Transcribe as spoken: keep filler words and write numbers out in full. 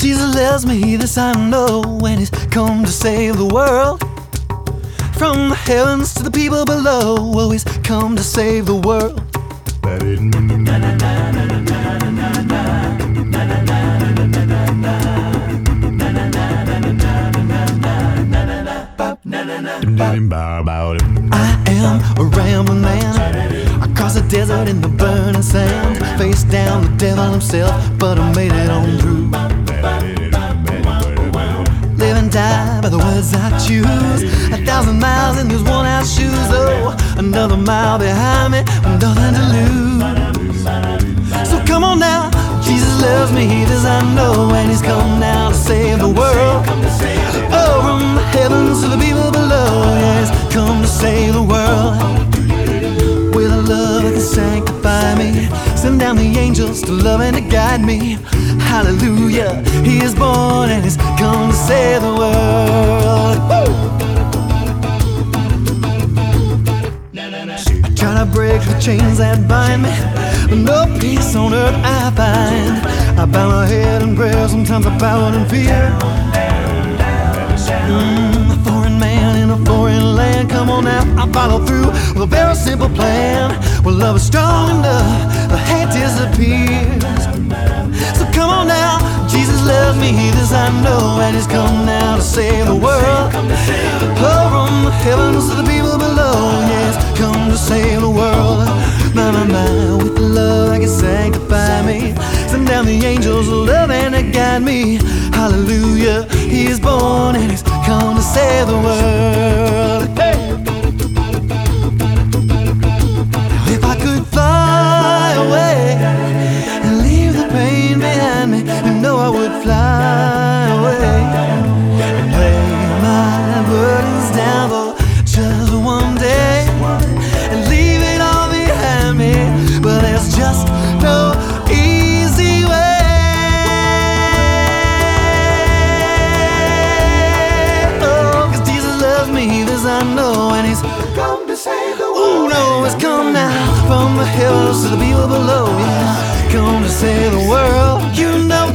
Jesus loves me, this I know, and He's come to save the world. From the heavens to the people below, oh, He's come to save the world. I am a rambling man across the desert in the burning sand, face down the devil himself, but I made it on through. Live and die by the words I choose. A thousand miles in these worn-out shoes. Oh, another mile behind me, nothing to lose. So come on now, Jesus loves me, this I know, and He's come now to save the world. Oh, from the heavens to the people below, yeah, He's come to save the world. With a love that can sanctify me, send down the angels to love and to guide me. Hallelujah, He is born and He's come to save the world. Woo! I try to break the chains that bind me, but no peace on earth I find. I bow my head in prayer, sometimes I bow in fear. Mm, a foreign man in a foreign land, come on now, I follow through with a very simple plan. Well, love is strong enough, the hate disappears. So come on now, Jesus loves me, this I know, and He's come now to save the world. Oh, from the heavens to the people below, yes, come to save the world. My, my, my, with the love that can sanctify me, send down the angels to love and to guide me. Hallelujah, He is born and He's come to save the world. Hey! If I could fly away and leave the pain behind me, you know I would fly away and lay my burdens down for just one day and leave it all behind me. But there's just no easy way. Oh, 'cause Jesus loves me, this I know, and He's come to save the world. Oh no, He's come now from the hills to the people below, yeah, come to save the world. You know